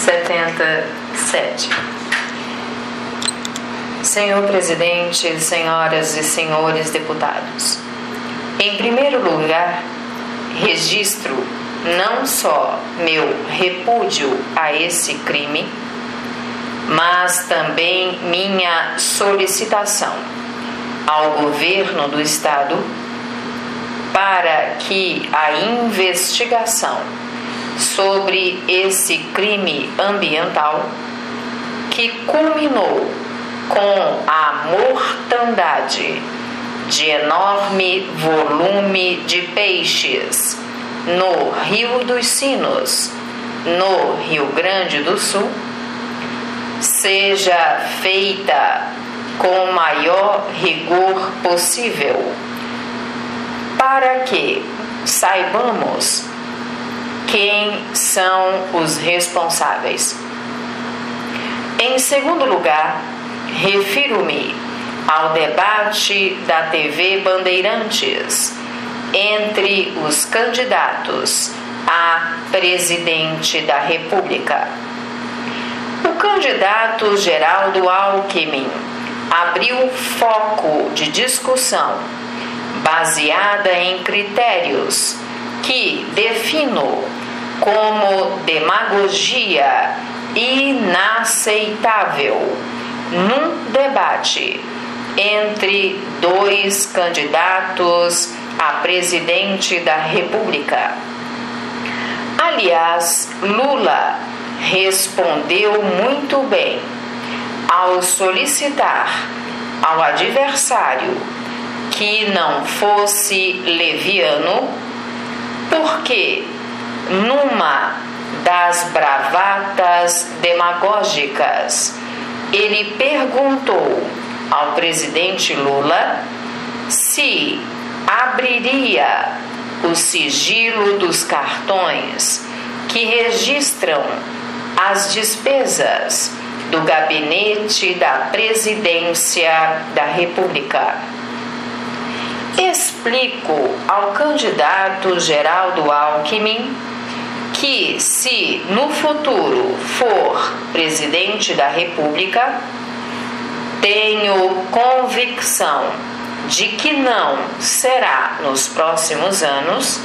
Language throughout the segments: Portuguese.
77. Senhor Presidente, senhoras e senhores deputados, em primeiro lugar, registro não só meu repúdio a esse crime, mas também minha solicitação ao governo do Estado para que a investigação sobre esse crime ambiental, que culminou com a mortandade de enorme volume de peixes no Rio dos Sinos, no Rio Grande do Sul, seja feita com o maior rigor possível, para que saibamos quem são os responsáveis. Em segundo lugar, refiro-me ao debate da TV Bandeirantes entre os candidatos a presidente da República. O candidato Geraldo Alckmin abriu foco de discussão baseada em critérios que defino como demagogia inaceitável num debate entre dois candidatos a presidente da República. Aliás, Lula respondeu muito bem ao solicitar ao adversário que não fosse leviano, porque numa das bravatas demagógicas ele perguntou ao presidente Lula se abriria o sigilo dos cartões que registram as despesas do gabinete da presidência da República. Explico ao candidato Geraldo Alckmin que, se no futuro for presidente da República, tenho convicção de que não será nos próximos anos,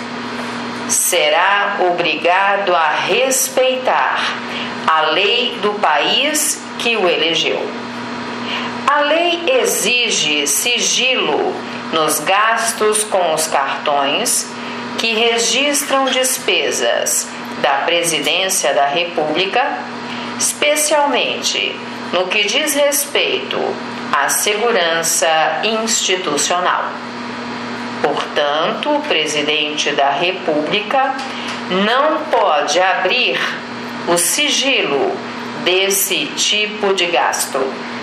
será obrigado a respeitar a lei do país que o elegeu. A lei exige sigilo nos gastos com os cartões que registram despesas da Presidência da República, especialmente no que diz respeito à segurança institucional. Portanto, o presidente da República não pode abrir o sigilo desse tipo de gasto.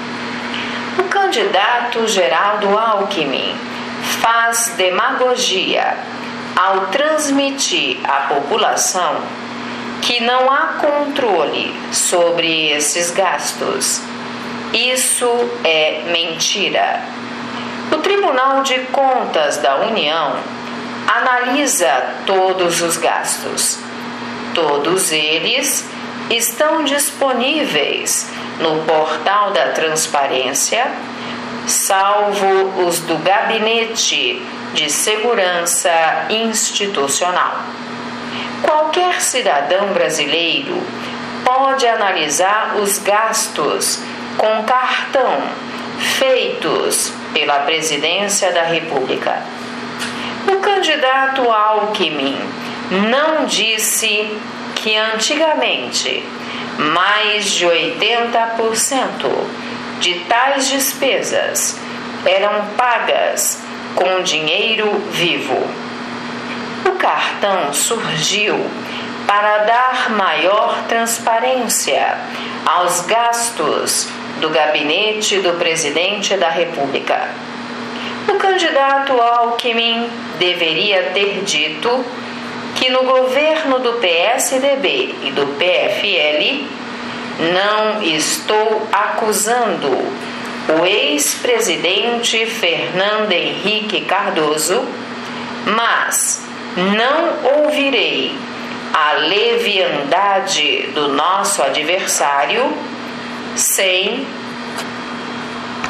O candidato Geraldo Alckmin faz demagogia ao transmitir à população que não há controle sobre esses gastos. Isso é mentira. O Tribunal de Contas da União analisa todos os gastos. Todos eles estão disponíveis no portal da transparência, salvo os do Gabinete de Segurança Institucional. Qualquer cidadão brasileiro pode analisar os gastos com cartão feitos pela Presidência da República. O candidato Alckmin não disse que antigamente mais de 80% de tais despesas eram pagas com dinheiro vivo. O cartão surgiu para dar maior transparência aos gastos do gabinete do presidente da República. O candidato Alckmin deveria ter dito que no governo do PSDB e do PFL não estou acusando o ex-presidente Fernando Henrique Cardoso, mas não ouvirei a leviandade do nosso adversário sem